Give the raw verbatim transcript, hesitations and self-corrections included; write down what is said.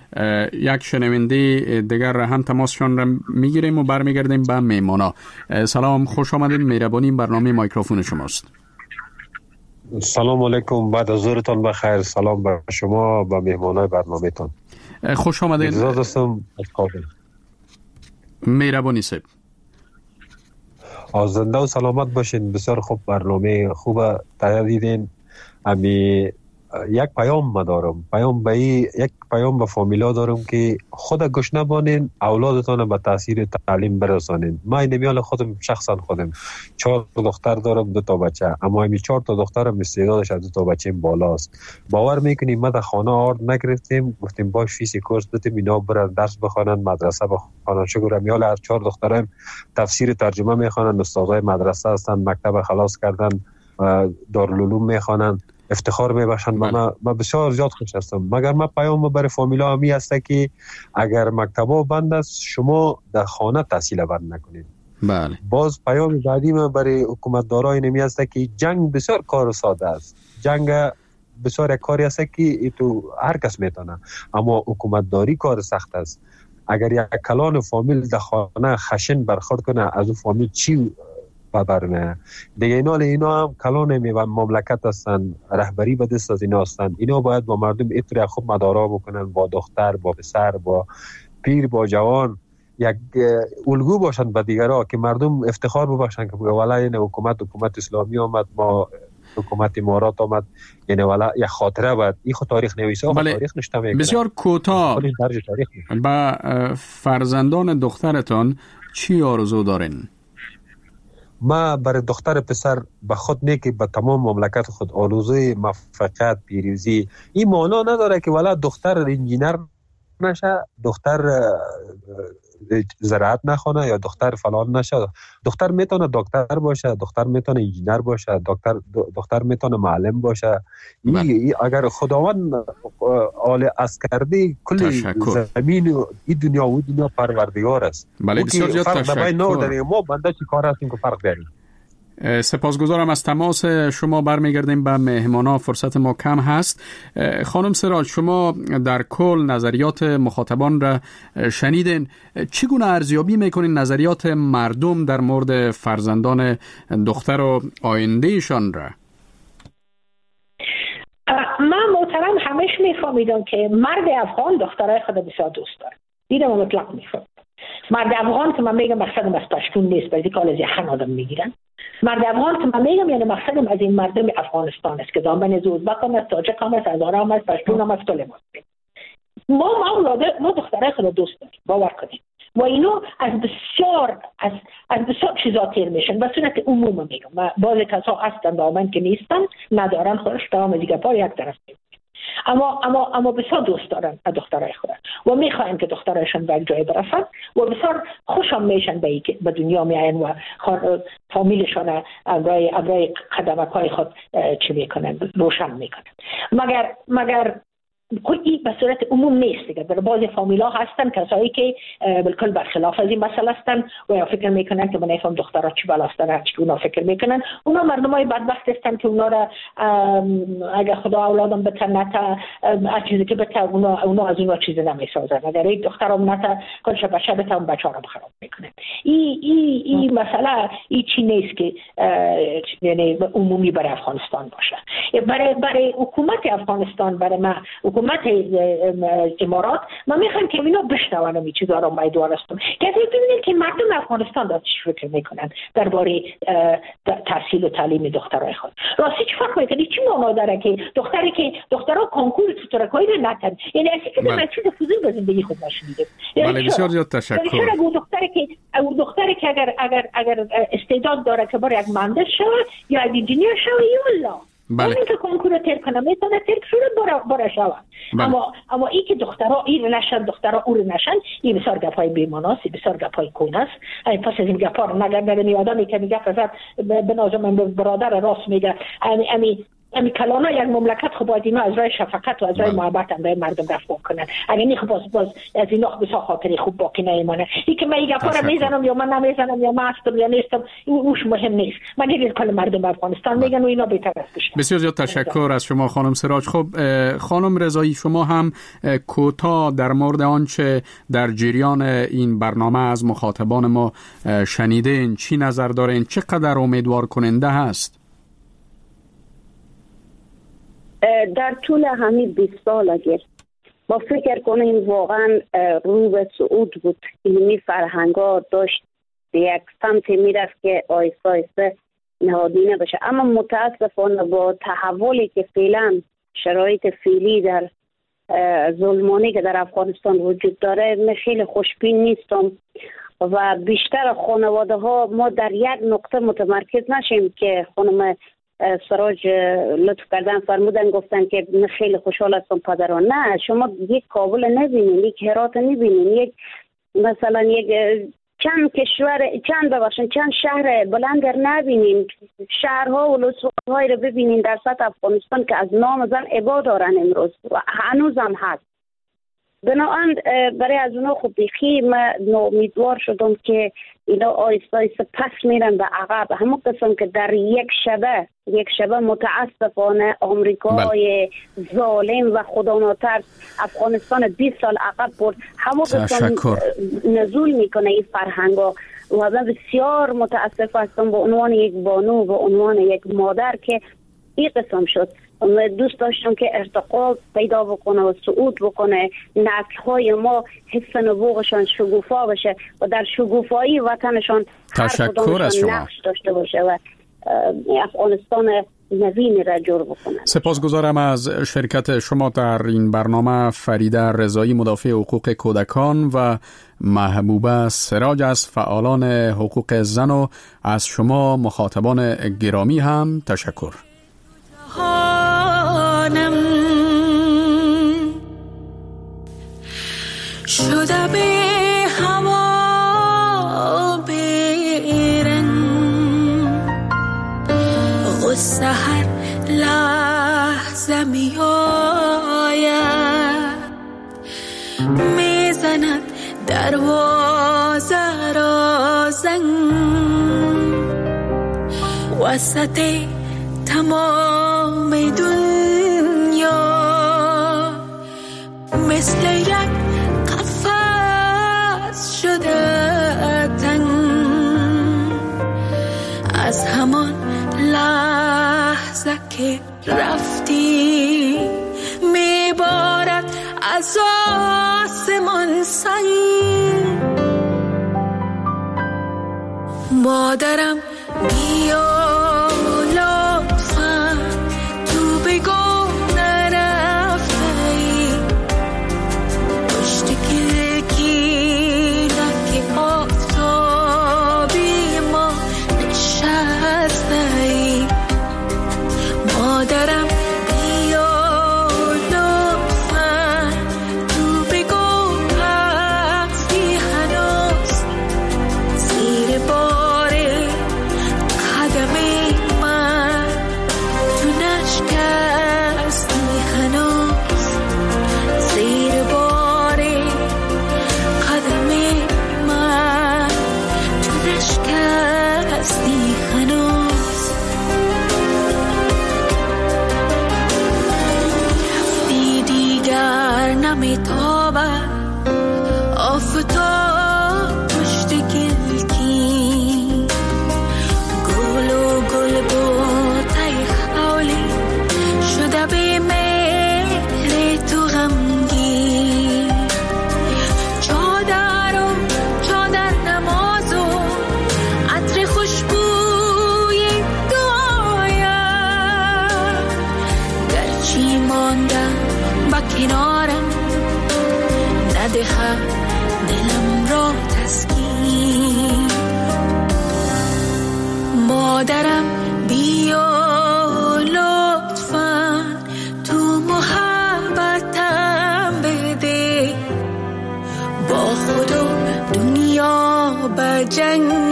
یک شنونده دیگر هم تماسشان را میگیریم و برمیگردیم به میمونا. سلام، خوش آمدین. مهربانی، برنامه مایکروفون شماست. سلام علیکم، بعد از ظهرتان بخیر. سلام به شما و مهمانای برنامه تان. خوش آمدین. اجازه دستم از کابل. مهربانی صاحب. زنده و سلامت باشین. بسیار خوب، برنامه خوب تیار دیدین. امی یک پیام ما دارم، پیام به یک پیام به فامیلا دارم که خود گوش نبانین، اولادتان به تاثیر تعلیم برسانین. من نمیال خودم شخصا خودم چهار دختر دارم، دو تا بچه، اما این چهار تا دخترم استعدادش از دو تا بچه بالاست. باور میکنیم ما در خانه آرد نگرفتیم، گفتیم باش فیس کورس بدیم اینا برن درس بخوانن، مدرسه بخوانن. شکر میال از چهار دخترم تفسیر ترجمه میخوانن، استادای مدرسه هستن، مکتب خلاص کردن، دارالعلوم میخوانن، افتخار میبخشن. من من بسیار زیاد خوش هستم. مگر من پیام برای فامیلا همی هسته که اگر مکتبا بند است شما در خانه تحصیل بند نکنید. بله. باز پیام بعدی من برای حکومتدارای نمی هسته که جنگ بسیار کار ساده است. جنگ بسیار کاری است که تو هر کس میتونه، اما حکومتداری کار سخت است. اگر یک کلان فامیل در خانه خشن برخورد کنه، از اون فامیل چی برنه دیگه؟ اینا اینا هم کلان می و مملکت هستن، رهبری به دست از اینا هستن. اینا باید با مردم اطلاع خوب مدارا بکنن، با دختر، با پسر، با پیر، با جوان یک الگو باشن به دیگرها که مردم افتخار ببخشن که والا این حکومت حکومت اسلامی آمد، ما حکومت امارات آمد، یعنی والا یک خاطره بود. این خود تاریخ نویسه، بله. تاریخ نشته میکنه. بسیار کوتاه با فرزندان دخترتان چی آرزو دارین؟ ما برای دختر پسر به خود نیکی به تمام مملکت خود آرزوی موفقیت، پیروزی. این معنا نداره که والا دختر انجینر نشه، دختر زراعت نخونه یا دختر فلان نشه. دختر میتونه دکتر باشه، دختر میتونه انجینر باشه، دکتر دختر میتونه معلم باشه. ای اگر خداوند آل اسکردی کل زمین و این دنیا و دنیا پروردگار است. بله، بسیار زیاد تشکر. ما بنده چی کار هستیم که فرق بیاریم. سپاسگزارم از تماس شما. برمیگردیم به مهمانا، فرصت ما کم هست. خانم سراج، شما در کل نظریات مخاطبان را شنیدین. چگونه ارزیابی میکنین نظریات مردم در مورد فرزندان دختر و آیندهشان را؟ من محترم همش میفهمیدم که مرد افغان دخترای خود بسیار دوست داره. دیدم مطلق میفهمم. مرد افغان که من میگم مقصدم از پشتون نیست، بلکه کال از یخن آدم میگیرن. مرد افغان که من میگم یعنی مقصدم از این مردم افغانستان است که دامن زودبکان است، تاجکان است، هزاران است، پشتون هم است، طلب است. ما ما ما دخترای خود دوست داریم، باور کنید. و اینو از بسیار از از بسیار چیزا تیر میشن. به صورت عموم میگم، بعضی کسا هستن دامن که نیستن، ندارن، خودش تمام دیگه پار یک طرف میگم. اما اما اما بسیار دوست دارن دخترای خود و میخواین که دخترایشان به جای برسن و بسیار خوشم میشن به به دنیا میاین و فامیلشان برای برای قدمک‌های خود چی میکنن، روشن میکنن. مگر مگر این به صورت عموم نیست دیگه. در بعضی فامیلا هستن کسایی که بالکل برخلاف از این مسئله هستن و یا فکر میکنن که من نفهم دخترها چی بلا هستن، چی اونا فکر میکنن. اونا مردمای بدبخت هستن که اونا را اگر خدا اولادم بتن تا چیزی که بتن اونا اونا از اونا چیزی نمیسازن. اگر یک دخترم نتا کلش بچه بتن بچه‌ها رو خراب میکنن. این این این مسئله این چی نیست که یعنی عمومی برای افغانستان باشه. برای برای حکومت افغانستان، برای ما حکومت امارات، ما میخوایم که اینا بشنون این چیزا رو امیدوار هستم که ببینید که مردم افغانستان دارن چی فکر میکنن درباره تحصیل و تعلیم دخترای خود. راستی چی فکر میکنید چی معنا داره که دختری که دخترها کنکور ترکایی رو نتن، یعنی اصلا که در چیز فضول به زندگی خود نشونیده. بله، بسیار زیاد تشکر. اون دختری که اون دختری که اگر اگر اگر استعداد داره که برای یک مهندس شه یا یک انجینیر شه، یالا بله. این که کنکور تر کنه میتونه تر شده برا برا شوه. بله. اما اما این که دخترها این نشن، دخترها اون نشن، این بسیار گپای بی‌معناست، بسیار گپای کوناست. این پس از این گپا رو نگردن. آدمی که میگه فقط به نظر من برادر راست میگه، امی امی امی کلانا یک مملکت خب باید اینا از رای شفقت و از رای محبت هم به مردم رفع کنن. اگه نه خب باز باز از اینا بسا خاطری خوب باقی نمیمونه. این که من این گپا رو میزنم یا من نمیزنم یا من هستم یا نیستم این اوش مهم نیست. من این کل مردم افغانستان میگن و اینا بهتر است بشن. بسیار زیاد تشکر از شما خانم سراج. خب خانم رضایی، شما هم کوتاه در مورد آنچه در جریان این برنامه از مخاطبان ما شنیدین چی نظر دارین؟ چقدر امیدوار کننده هست؟ در طول همین بیست سال اگر ما فکر کنیم واقعا رو به صعود بود، علمی فرهنگا داشت یک سمت میرفت که آیسته آیسته نهادینه بشه، اما متاسفانه با تحولی که فعلا شرایط فعلی در ظلمانی که در افغانستان وجود داره من خیلی خوشبین نیستم و بیشتر خانواده ها ما در یک نقطه متمرکز نشیم که خانم سراج لطف کردن فرمودن گفتن که من خیلی خوشحال هستم پدران. نه، شما یک کابل نبینین، یک هرات نبینین، یک مثلا یک چند کشور چند ببخشن چند شهر بلندر نبینین، شهرها و لسوهای رو ببینین در سطح افغانستان که از نام زن عبا دارن امروز و هنوز هم هست. بنابراین برای از اونا خب بیخی من امیدوار شدم که اینا آیسته آیسته پس میرن به عقب، همون قسم که در یک شبه یک شبه متاسفانه آمریکای ظالم و خدا ناترس افغانستان بیست سال عقب برد، همون قسم نزول میکنه این فرهنگا و من بسیار متاسف هستم به عنوان یک بانو به عنوان یک مادر که این قسم شد. دوست داشتم که ارتقا پیدا بکنه و صعود بکنه، نسل‌های ما حس نبوغشان شگوفا بشه و در شگوفایی وطنشان تشکر از شما نقش داشته باشه و افغانستان نوین را جور بکنه. سپاسگزارم از شرکت شما در این برنامه. فریده رضایی مدافع حقوق کودکان و محبوبه سراج از فعالان حقوق زن و از شما مخاطبان گرامی هم تشکر. شده به هوا بیرن غصه هر لحظه می آید میزند دروازه را زنگ وسط تمام دنیا مثل یک قفس شده تنگ از همان لحظه که رفتی میبارد از آسمان سنگ مادرم بیا لطفاً تو بگو نرفتی پشت کلکینک آفتابی ما نشستی مادرم بیا لطفاً تو بگو هستی هنوز زیر بار قدم من تو نشکستی هنوز زیر بار قدم من تو نشکستی هنوز رفتی دیگر نمیتابد آفتاب پشت گلکی گل و گل بوته حولی شده به مهر تو غمگی چادر و چادر نماز و عطر خوشبوی دعایم گرچی ماندم با کنارم ندهد دلم را تسکین مادرم بیا لطفاً تو محبتم بده با خود و دنیا به جنگ